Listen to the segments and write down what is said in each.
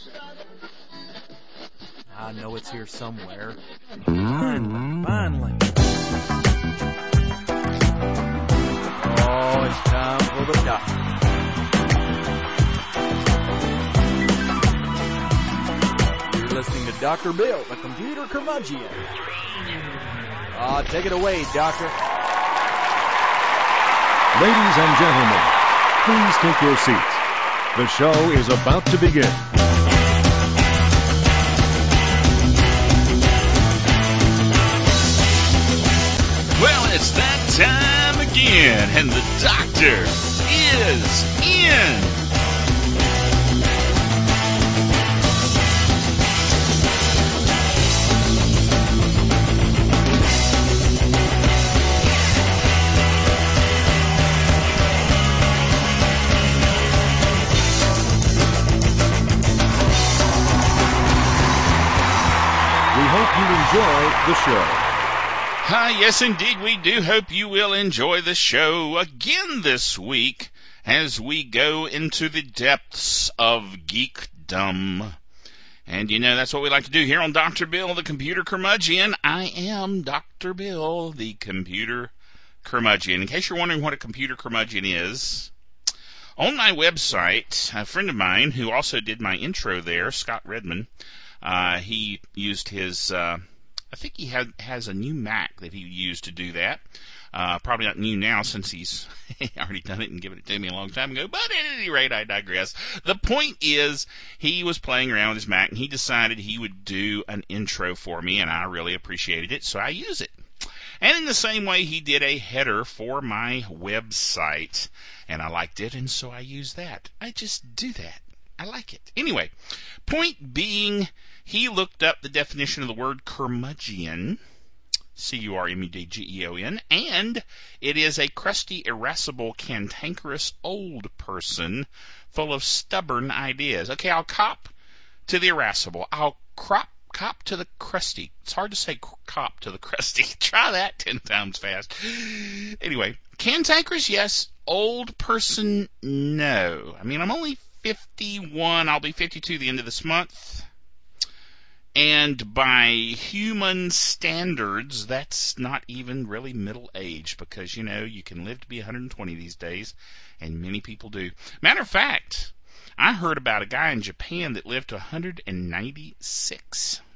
I know it's here somewhere. Finally. Oh, it's time for the doctor. You're listening to Dr. Bill, the computer curmudgeon. Take it away, doctor. Ladies and gentlemen, please take your seats. The show is about to begin. Well, it's that time again, and the doctor is in. We hope you enjoy the show. Yes, indeed, we do hope you will enjoy the show again this week as we go into the depths of geekdom. And you know, that's what we like to do here on Dr. Bill, the computer curmudgeon. I am Dr. Bill, the computer curmudgeon. In case you're wondering what a computer curmudgeon is, on my website, a friend of mine who also did my intro there, Scott Redman, he used his... I think he has a new Mac that he used to do that. Probably not new now since he's already done it and given it to me a long time ago. But at any rate, I digress. The point is, he was playing around with his Mac and he decided he would do an intro for me, and I really appreciated it, so I use it. And in the same way, he did a header for my website, and I liked it, and so I use that. I just do that. I like it. Anyway, point being, he looked up the definition of the word curmudgeon, C-U-R-M-U-D-G-E-O-N, and it is a crusty, irascible, cantankerous old person full of stubborn ideas. Okay, I'll cop to the irascible. I'll cop to the crusty. It's hard to say cop to the crusty. Try that 10 times fast. Anyway, cantankerous, yes. Old person, no. I mean, I'm only 51. I'll be 52 the end of this month. And by human standards, that's not even really middle age, because, you know, you can live to be 120 these days, and many people do. Matter of fact, I heard about a guy in Japan that lived to 196.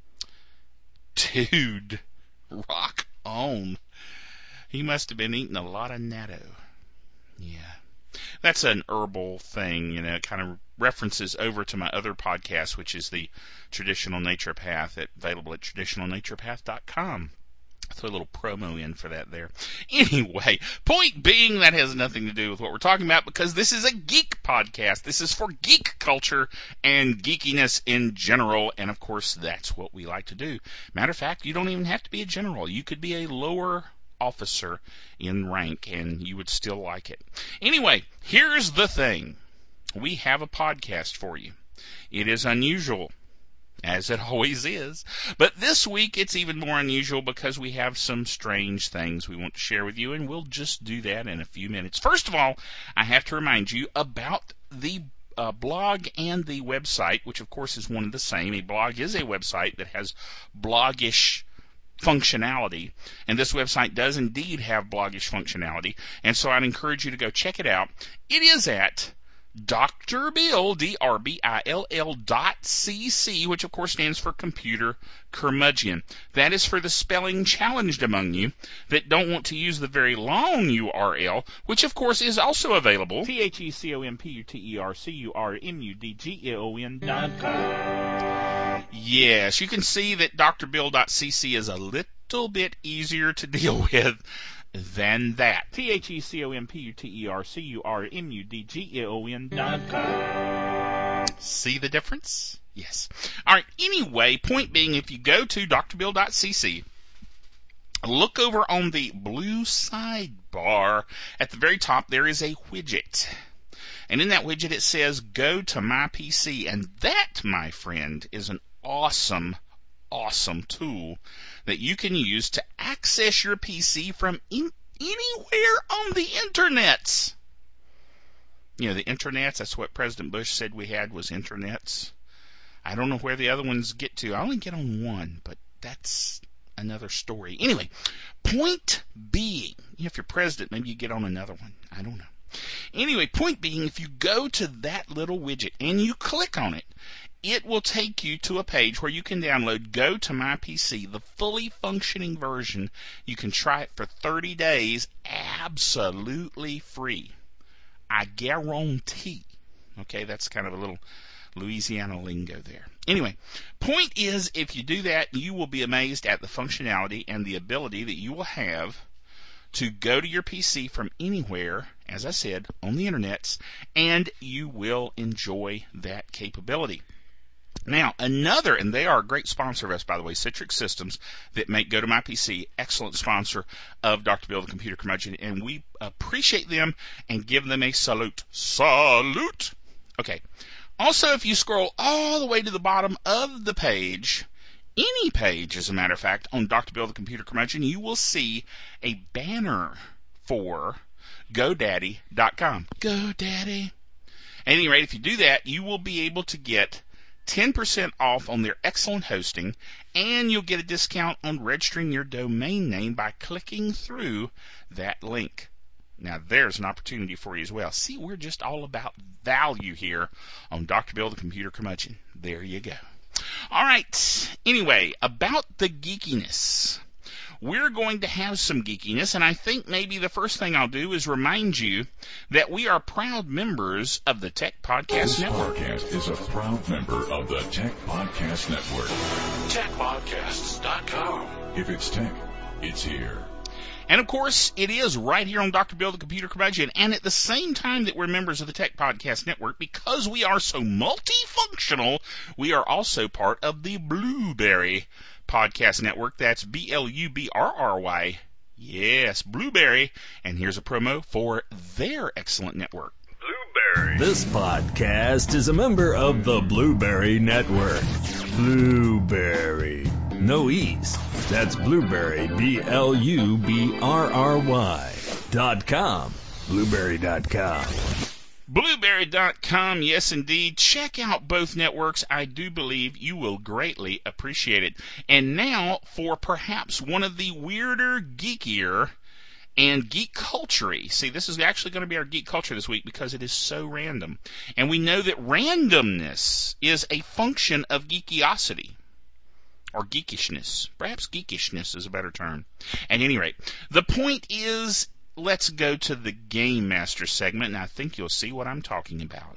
Dude, rock on. He must have been eating a lot of natto. Yeah. That's an herbal thing, you know, it kind of references over to my other podcast, which is the Traditional Naturopath, available at traditionalnaturopath.com. Throw a little promo in for that there. Anyway, point being, that has nothing to do with what we're talking about, because this is a geek podcast. This is for geek culture and geekiness in general, and of course, that's what we like to do. Matter of fact, you don't even have to be a general. You could be a lower officer in rank, and you would still like it. Anyway, here's the thing. We have a podcast for you. It is unusual, as it always is, but this week it's even more unusual because we have some strange things we want to share with you, and we'll just do that in a few minutes. First of all, I have to remind you about the blog and the website, which of course is one and the same. A blog is a website that has bloggish functionality, and this website does indeed have bloggish functionality, and so I'd encourage you to go check it out. It is at Dr. Bill, DRBILL.cc, which of course stands for Computer Curmudgeon. That is for the spelling challenged among you that don't want to use the very long URL, which of course is also available. TheComputerCurmudgeon.com. Yes, you can see that drbill.cc is a little bit easier to deal with than that. TheComputerCurmudgeon.com. See the difference? Yes. All right, anyway, point being, if you go to drbill.cc, look over on the blue sidebar. At the very top, there is a widget. And in that widget, it says, go to my PC. And that, my friend, is an awesome tool that you can use to access your PC from anywhere on the internets. You know, the internets, that's what President Bush said we had, was internets. I don't know where the other ones get to. I only get on one, but that's another story. Anyway, point being, if you're president, maybe you get on another one. I don't know. Anyway, point being, if you go to that little widget and you click on it, it will take you to a page where you can download Go to My PC, the fully functioning version. You can try it for 30 days absolutely free. I guarantee. Okay, that's kind of a little Louisiana lingo there. Anyway, point is, if you do that, you will be amazed at the functionality and the ability that you will have to go to your PC from anywhere, as I said, on the internets, and you will enjoy that capability. Now, another, and they are a great sponsor of us, by the way, Citrix Systems, that make Go to My PC, excellent sponsor of Dr. Bill the Computer Curmudgeon, and we appreciate them and give them a salute. Salute! Okay. Also, if you scroll all the way to the bottom of the page, any page, as a matter of fact, on Dr. Bill the Computer Curmudgeon, you will see a banner for GoDaddy.com. GoDaddy. At any rate, if you do that, you will be able to get 10% off on their excellent hosting, and you'll get a discount on registering your domain name by clicking through that link. Now, there's an opportunity for you as well. See, we're just all about value here on Dr. Bill the Computer Curmudgeon. There you go. All right. Anyway, about the geekiness. We're going to have some geekiness, and I think maybe the first thing I'll do is remind you that we are proud members of the Tech Podcast Network. This podcast is a proud member of the Tech Podcast Network. TechPodcasts.com. If it's tech, it's here. And, of course, it is right here on Dr. Bill the Computer Curmudgeon. And at the same time that we're members of the Tech Podcast Network, because we are so multifunctional, we are also part of the Blueberry Podcast Network. That's Blubrry. Yes, Blueberry. And here's a promo for their excellent network. Blueberry. This podcast is a member of the Blueberry Network. Blueberry. No E's. That's Blueberry, BLUBRRY.com. Blueberry.com. Blueberry.com, yes indeed. Check out both networks. I do believe you will greatly appreciate it. And now for perhaps one of the weirder, geekier, and geek culture-y. See, this is actually going to be our geek culture this week because it is so random. And we know that randomness is a function of geekiosity. Or geekishness. Perhaps geekishness is a better term. At any rate, the point is, let's go to the Game Master segment, and I think you'll see what I'm talking about.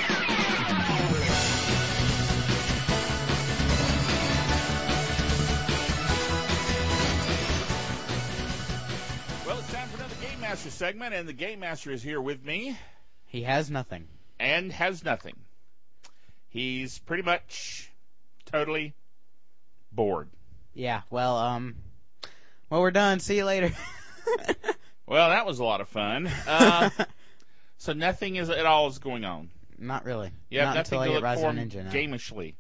Well, it's time for another Game Master segment, and the Game Master is here with me. He has nothing. And has nothing. He's pretty much totally bored. Yeah, well, we're done. See you later. Well, that was a lot of fun. So nothing at all is going on. Not really. You have Not nothing until I to get look Rise for of Ninja now. gamishly.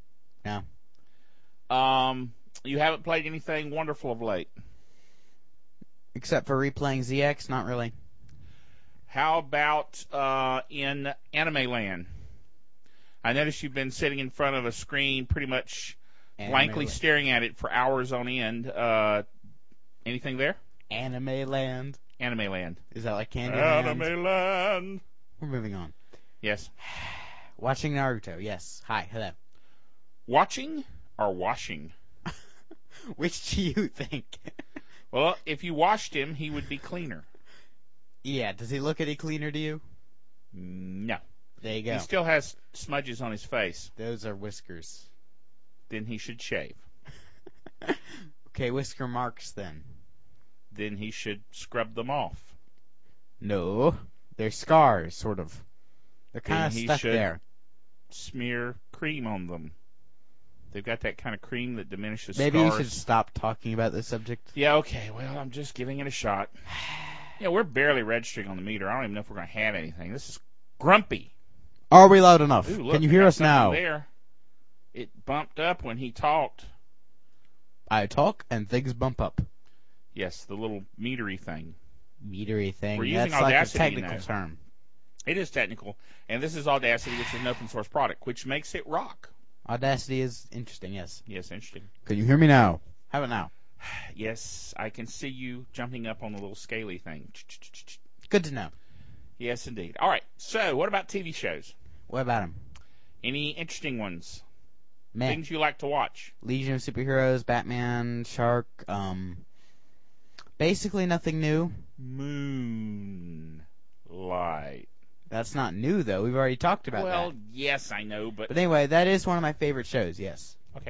No. You haven't played anything wonderful of late. Except for replaying ZX, not really. How about in Anime Land? I noticed you've been sitting in front of a screen pretty much blankly staring at it for hours on end. Anything there? Anime Land. Anime Land. Is that like Candy Anime Land? Land. We're moving on. Yes. Watching Naruto, yes. Hi, hello. Watching or washing? Which do you think? Well, if you washed him, he would be cleaner. Yeah, does he look any cleaner to you? No. There you go. He still has smudges on his face. Those are whiskers. Then he should shave. Okay, whisker marks then. Then he should scrub them off. No, they're scars, sort of. They're kind of Then he stuck should there. Smear cream on them. They've got that kind of cream that diminishes Maybe scars. we should stop talking about this subject. Yeah, okay. Well, I'm just giving it a shot. Yeah, we're barely registering on the meter. I don't even know if we're going to have anything. This is grumpy. Are we loud enough? Ooh, look, Can you we hear got us now? something there. It bumped up when he talked. I talk and things bump up. Yes, the little metery thing. Metery thing. We're using That's like a Audacity, technical you know. term. It is technical, and this is Audacity, which is an open source product, which makes it rock. Audacity is interesting, yes. Yes, interesting. Can you hear me now? How about now? Yes, I can see you jumping up on the little scaly thing. Good to know. Yes, indeed. All right, so what about TV shows? What about him? Any interesting ones? Meh. Things you like to watch? Legion of Superheroes, Batman, Shark, basically nothing new. Moonlight. That's not new, though. We've already talked about Well, that. yes, I know, but... But anyway, that is one of my favorite shows, yes. Okay.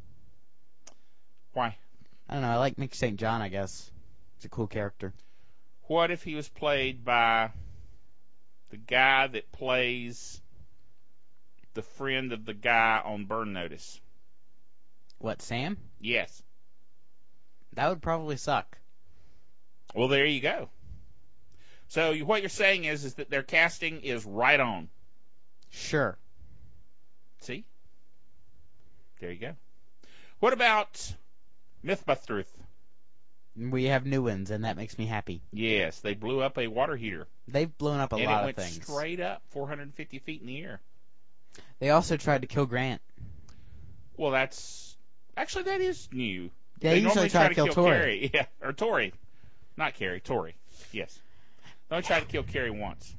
Why? I don't know, I like Mick St. John, I guess. He's a cool character. What if he was played by the guy that plays the friend of the guy on Burn Notice? What, Sam? Yes. That would probably suck. Well, there you go. So what you're saying is that their casting is right on. Sure. See? There you go. What about Mythbusters? We have new ones, and that makes me happy. Yes, they blew up a water heater. They've blown up a and lot it of went things. straight up 450 feet in the air. They also tried to kill Grant. Well, that's... Actually, that is new. They usually normally try to kill Tori. Carrie. Yeah, or Tori. Not Carrie, Tori. Yes. They only tried to kill Carrie once.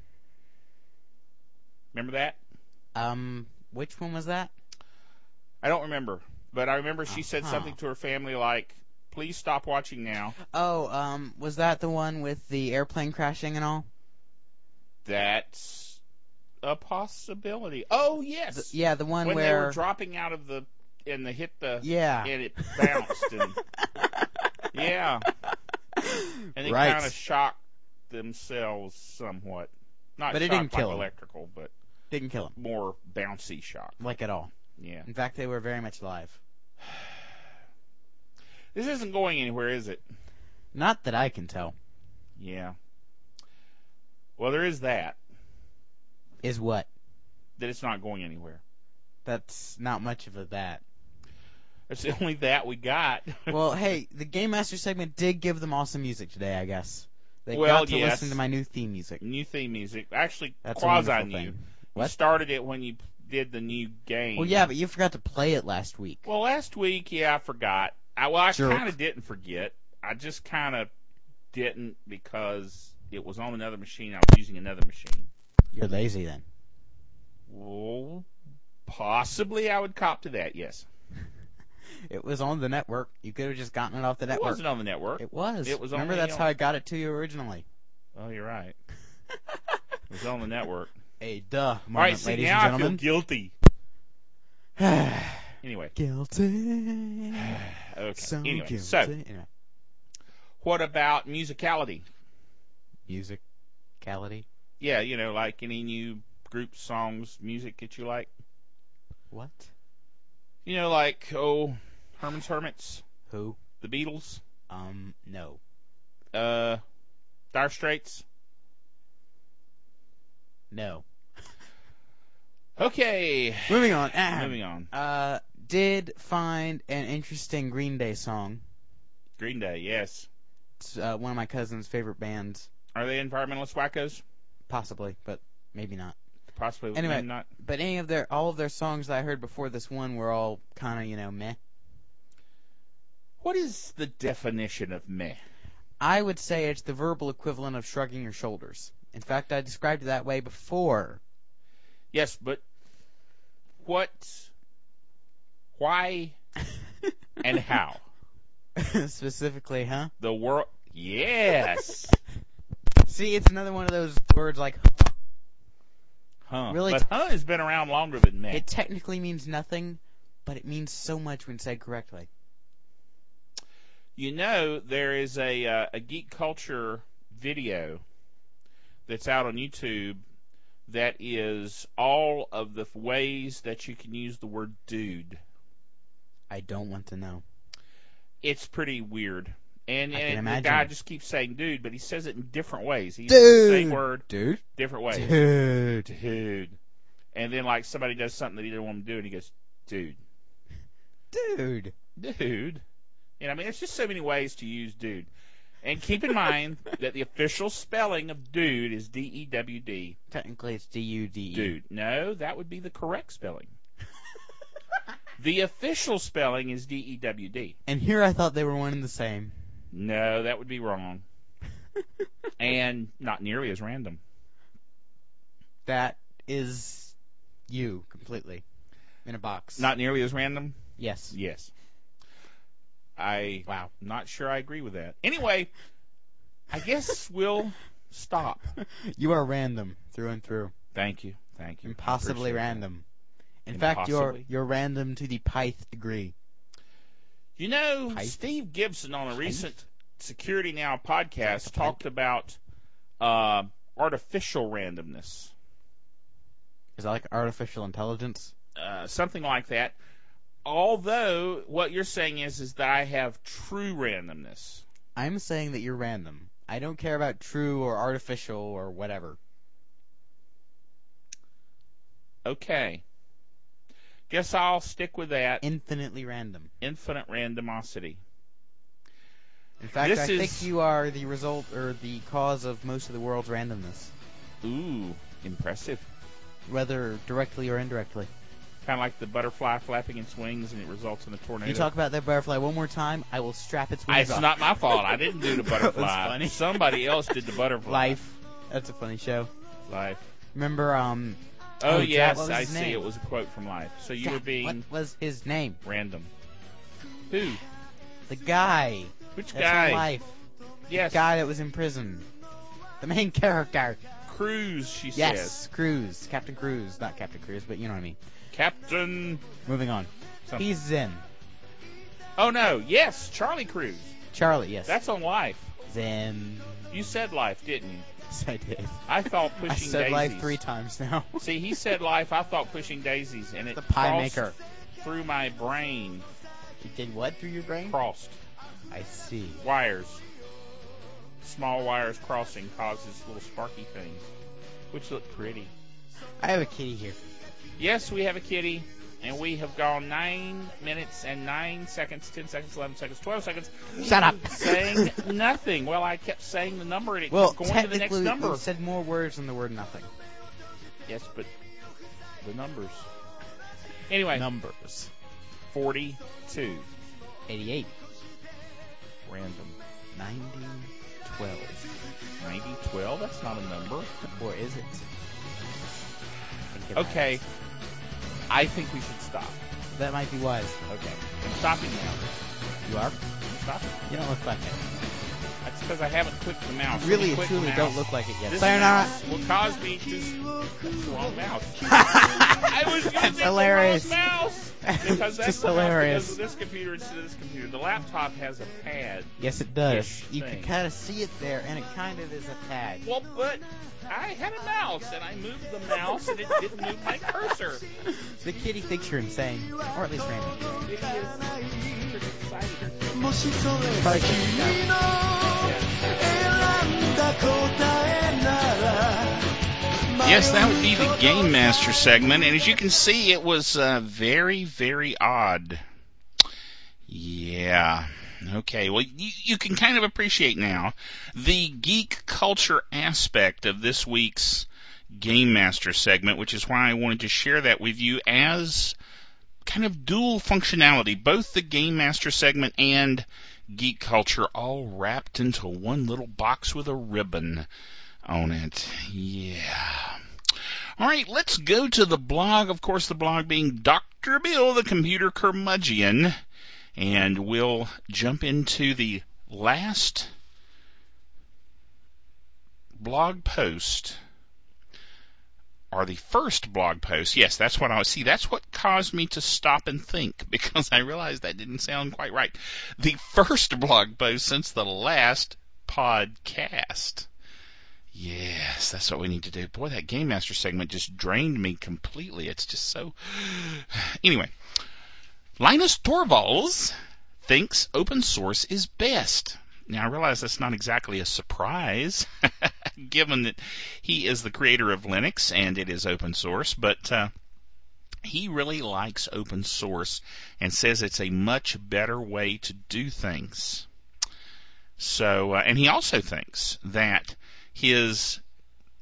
Remember that? Which one was that? I don't remember. But I remember she said something to her family like, please stop watching now. Oh, was that the one with the airplane crashing and all? That's a possibility. Oh, yes. The one when where... they were dropping out of the... and they hit the... Yeah. And it bounced. And, yeah. And they Right. kind of shocked themselves somewhat. Not But it shocked didn't kill like him. electrical, but Didn't kill him. more bouncy shock. Like at all. Yeah. In fact, they were very much alive. This isn't going anywhere, is it? Not that I can tell. Yeah. Well, there is that. Is what? That it's not going anywhere. That's not much of a that. It's the only that we got. Well, hey, the Game Master segment did give them awesome music today, I guess. They Well, got to yes. listen to my new theme music. New theme music. Actually, That's a wonderful quasi-new. thing. You What? started it when you did the new game. Well, yeah, but you forgot to play it last week. Well, last week, I forgot. I Jerk. kind of didn't forget. I just kind of didn't because it was on another machine. I was using another machine. You're lazy then. Well, possibly I would cop to that, yes. It was on the network. You could have just gotten it off the It network. wasn't on the network. It was. It was Remember, only that's on- how I got it to you originally. Oh, you're right. It was on the network. A duh moment, All right, see, ladies now and I feel gentlemen. guilty. Anyway. Guilty. Okay. So Anyway, guilty. so Anyway. what about musicality? Musicality? Yeah, like any new group songs, music that you like. What? Like, Herman's Hermits, Who? the Beatles, No. Dire Straits. No. Okay. Moving on. Moving on. Did find an interesting Green Day song. Green Day, yes. It's one of my cousin's favorite bands. Are they environmentalist wackos? Possibly, but maybe not. Possibly. Anyway. Maybe not. But all of their songs that I heard before this one were all kind of, meh. What is the definition of meh? I would say it's the verbal equivalent of shrugging your shoulders. In fact, I described it that way before. Yes, but what, why, and how? Specifically, huh? The world. Yes. See, it's another one of those words like, Huh. Really But huh has been around longer than meh. it technically means nothing, but it means so much when said correctly. There is a geek culture video that's out on YouTube that is all of the ways that you can use the word dude. I don't want to know. It's pretty weird. And I can the imagine. guy just keeps saying dude, but he says it in different ways. He Dude. uses the same word, Dude? different ways. Dude. Dude. And then, like, somebody does something that he didn't want him to do, and he goes, dude. Dude. Dude. There's just so many ways to use dude. And keep in mind that the official spelling of dude is D-E-W-D. Technically, it's D-U-D-E. Dude. No, that would be the correct spelling. The official spelling is D-E-W-D. And here I thought they were one and the same. No, that would be wrong. And not nearly as random. That is you completely in a box. Not nearly as random? Yes. Yes. Wow. Not sure I agree with that. Anyway, I guess we'll stop. You are random through and through. Thank you. Thank you. Impossibly I appreciate that. random. In fact, Impossibly. you're random to the pith degree. You know, Pipe? Steve Gibson on a recent Security Now podcast Pipe? talked about artificial randomness. Is that like artificial intelligence? Something like that. Although, what you're saying is that I have true randomness. I'm saying that you're random. I don't care about true or artificial or whatever. Okay. Guess I'll stick with that. Infinitely random. Infinite randomosity. In fact, This I is- think you are the result or the cause of most of the world's randomness, Ooh, impressive. whether directly or indirectly. Kind of like the butterfly flapping its wings and it results in a tornado. You talk about that butterfly one more time, I will strap its wings It's off. not my fault. I didn't do the butterfly. That's funny. Somebody else did the butterfly. Life. That's a funny show. Life. Remember, Oh, Jack, yes, what was I his see. name? It was a quote from Life. So you Jack, were being what was his name? random. Who? The guy. Which That's guy? from Life. Yes. The guy that was in prison. The main character. Cruz, she Yes, says. Cruz. Captain Cruz. Not Captain Cruz, but you know what I mean. Captain. Moving on. Something. He's Zen. Oh, no. Yes, Charlie Cruz. Charlie, yes. That's on Life. Zen. You said Life, didn't you? Yes, I did. I thought I Pushing said Daisies. Life 3 times now. See, he said Life. I thought Pushing Daisies, and it The pie crossed maker. through my brain. It did what through your brain? Crossed. I see. Wires. Small wires crossing causes little sparky things, which look pretty. I have a kitty here. Yes, we have a kitty, and we have gone 9 minutes and 9 seconds, 10 seconds, 11 seconds, 12 seconds. Shut up. Saying nothing. Well, I kept saying the number, and it Well, kept going to the next technically, number. we said more words than the word nothing. Yes, but the numbers. Anyway, Numbers. 42. 88. Random. 90. 12. 90, 12? That's not a number. Or is it? Think about Okay. it. I think we should stop. That might be wise. Okay. I'm stopping now. You are? I'm stopping. You don't look like it. That's because I haven't clicked the mouse. Really When you and click truly the don't mouse, look like it yet. This Sayonara. mouse will cause me to... That's the wrong mouse. I was using That's the hilarious. wrong mouse. Because that's Just the mouse that hilarious. goes with this computer instead of this computer. The laptop has a pad. Yes, it does. Ish You thing. can kind of see it there, and it kind of is a pad. Well, but I had a mouse, and I moved the mouse, and it didn't move my cursor. The kitty thinks you're insane, or at least random. It is pretty exciting. Probably shouldn't have. Yes, that would be the Game Master segment, and as you can see, it was very, very odd. Yeah. Okay, well, you can kind of appreciate now the geek culture aspect of this week's Game Master segment, which is why I wanted to share that with you as kind of dual functionality, both the Game Master segment and geek culture all wrapped into one little box with a ribbon on it. Yeah. All right, let's go to the blog. Of course, the blog being Dr. Bill, the computer curmudgeon. And we'll jump into the last blog post, or the first blog post. Yes, that's what I was. See, that's what caused me to stop and think, because I realized that didn't sound quite right. The first blog post since the last podcast. Yes, that's what we need to do. Boy, that Game Master segment just drained me completely. It's just so... Anyway, Linus Torvalds thinks open source is best. Now, I realize that's not exactly a surprise, given that he is the creator of Linux and it is open source, but he really likes open source and says it's a much better way to do things. So, and he also thinks that his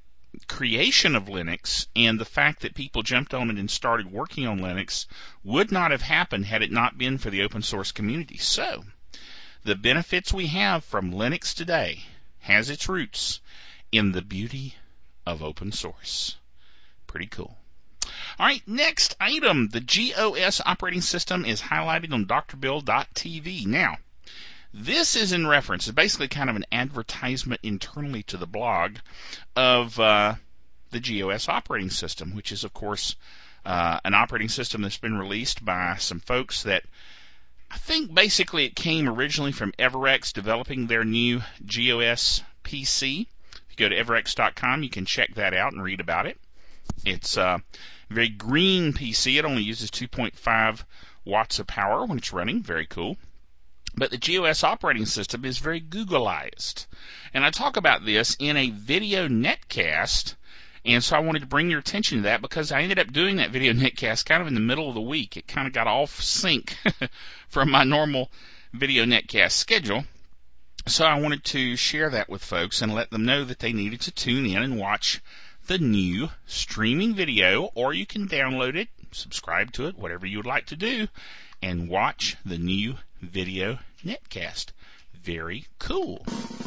creation of Linux and the fact that people jumped on it and started working on Linux would not have happened had it not been for the open source community. So, the benefits we have from Linux today has its roots in the beauty of open source. Pretty cool. All right, next item. The GOS operating system is highlighted on drbill.tv. Now, this is in reference, it's basically kind of an advertisement internally to the blog of the GOS operating system, which is, of course, an operating system that's been released by some folks that I think basically it came originally from Everex developing their new GOS PC. If you go to everex.com, you can check that out and read about it. It's a very green PC. It only uses 2.5 watts of power when it's running. Very cool. But the GOS operating system is very Googleized. And I talk about this in a video netcast, and so I wanted to bring your attention to that because I ended up doing that video netcast kind of in the middle of the week. It kind of got off sync from my normal video netcast schedule. So I wanted to share that with folks and let them know that they needed to tune in and watch the new streaming video, or you can download it, subscribe to it, whatever you would like to do, and watch the new video netcast. Very cool.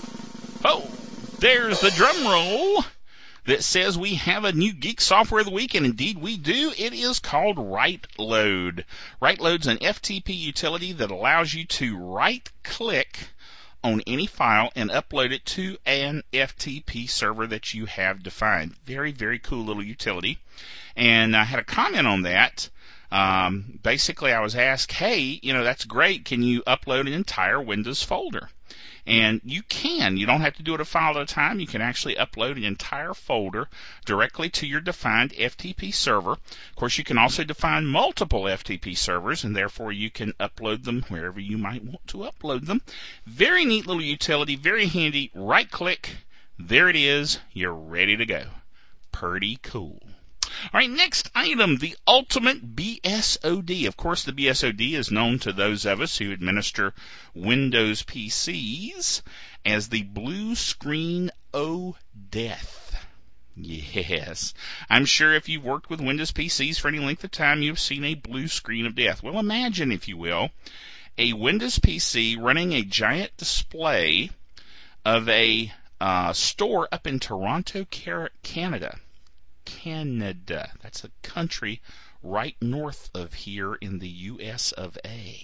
Oh, there's the drum roll that says we have a new Geek Software of the Week, and indeed we do. It is called WriteLoad. WriteLoad's an FTP utility that allows you to right-click on any file and upload it to an FTP server that you have defined. Very, very cool little utility. And I had a comment on that. Basically, I was asked, hey, that's great. Can you upload an entire Windows folder? And you can. You don't have to do it a file at a time. You can actually upload an entire folder directly to your defined FTP server. Of course, you can also define multiple FTP servers, and therefore you can upload them wherever you might want to upload them. Very neat little utility, very handy. Right-click. There it is. You're ready to go. Pretty cool. All right, next item, the ultimate BSOD. Of course, the BSOD is known to those of us who administer Windows PCs as the blue screen o death. Yes, I'm sure if you've worked with Windows PCs for any length of time, you've seen a blue screen of death. Well, imagine, if you will, a Windows PC running a giant display of a store up in Toronto, Canada. That's a country right north of here in the U.S. of A.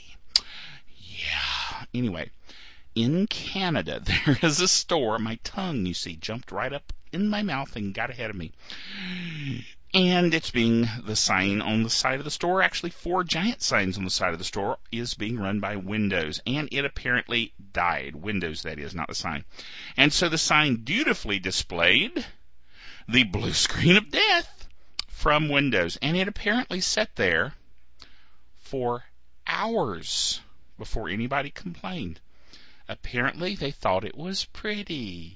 Yeah. Anyway, in Canada, there is a store. My tongue, you see, jumped right up in my mouth and got ahead of me. And the sign on the side of the store, actually 4 giant signs on the side of the store, is being run by Windows. And it apparently died. Windows, that is, not the sign. And so the sign dutifully displayed the blue screen of death from Windows. And it apparently sat there for hours before anybody complained. Apparently they thought it was pretty.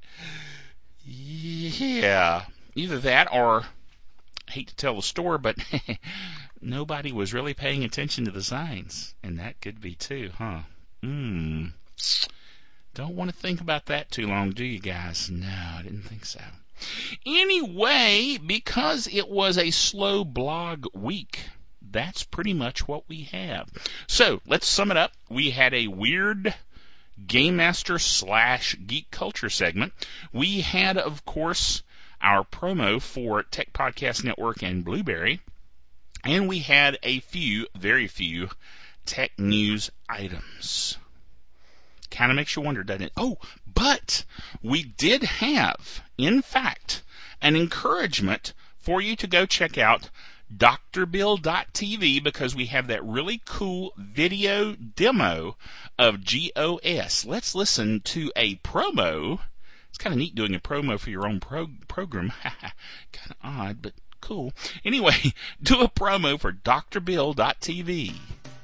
Yeah. Either that or, I hate to tell the story, but nobody was really paying attention to the signs. And that could be too, huh? Don't want to think about that too long, do you guys? No, I didn't think so. Anyway, because it was a slow blog week, that's pretty much what we have. So, let's sum it up. We had a weird Game Master / Geek Culture segment. We had, of course, our promo for Tech Podcast Network and Blueberry. And we had a few, very few, tech news items. Kind of makes you wonder, doesn't it? Oh, but we did have, in fact, an encouragement for you to go check out drbill.tv because we have that really cool video demo of GOS. Let's listen to a promo. It's kind of neat doing a promo for your own program. Kind of odd, but cool. Anyway, do a promo for drbill.tv.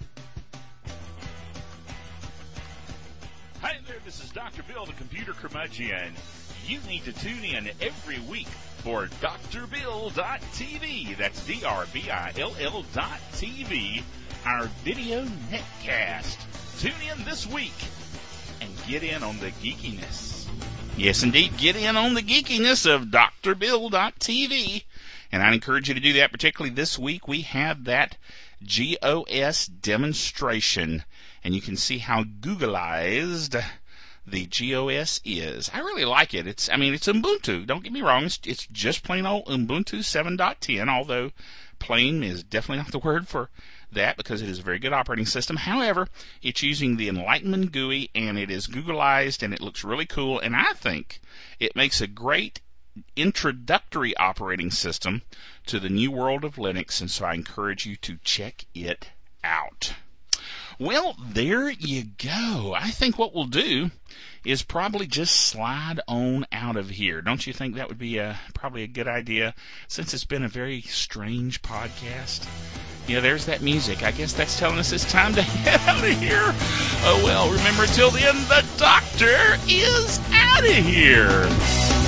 Hi there, this is Dr. Bill, the computer curmudgeon. You need to tune in every week for drbill.tv. That's drbill.tv, our video netcast. Tune in this week and get in on the geekiness. Yes, indeed. Get in on the geekiness of drbill.tv. And I'd encourage you to do that. Particularly this week, we have that GOS demonstration. And you can see how Googleized the GOS is. I really like it. It's Ubuntu. Don't get me wrong. It's just plain old Ubuntu 7.10, although plain is definitely not the word for that because it is a very good operating system. However, it's using the Enlightenment GUI, and it is Googleized, and it looks really cool. And I think it makes a great introductory operating system to the new world of Linux, and so I encourage you to check it out. Well, there you go. I think what we'll do is probably just slide on out of here. Don't you think that would be probably a good idea, since it's been a very strange podcast? Yeah, there's that music. I guess that's telling us it's time to get out of here. Oh, well, remember, till then, the doctor is out of here.